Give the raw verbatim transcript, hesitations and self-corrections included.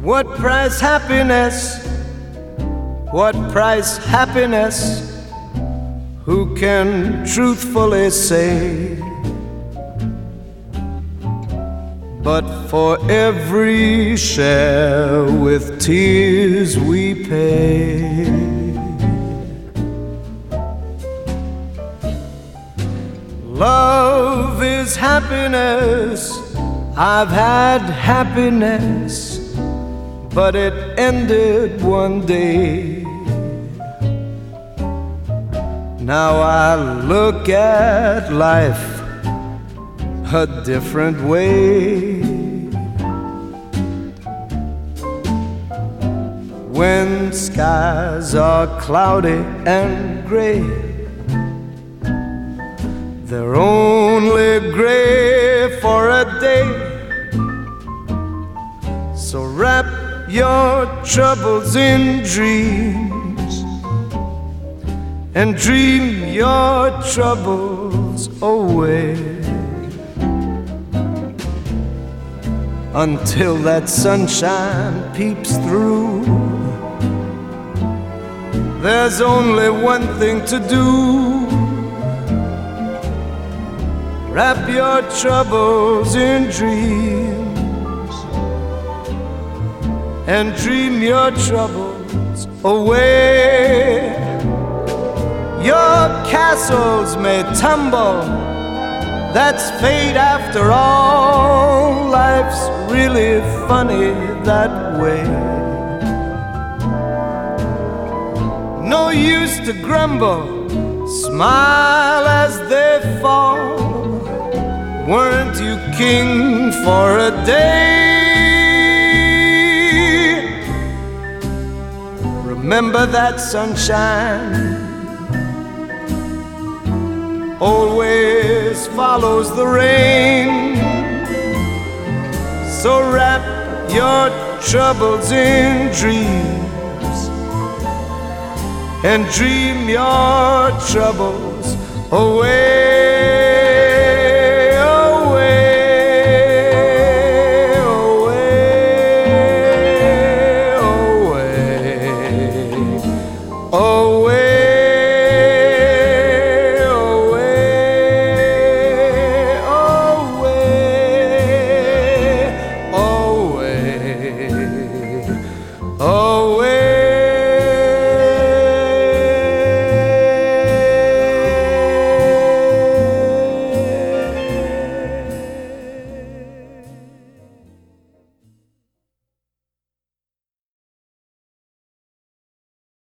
What price happiness? What price happiness? Who can truthfully say? But for every share with tears we pay. Love is happiness. I've had happiness, but it ended one day. Now I look at life a different way. When skies are cloudy and gray, they're only gray for a day. So wrap your troubles in dreams and dream your troubles away, until that sunshine peeps through. There's only one thing to do: wrap your troubles in dreams and dream your troubles away. Your castles may tumble, that's fate after all. Life's really funny that way. No use to grumble, smile as they fall. Weren't you king for a day? Remember that sunshine always follows the rain. So wrap your troubles in dreams and dream your troubles away. Oh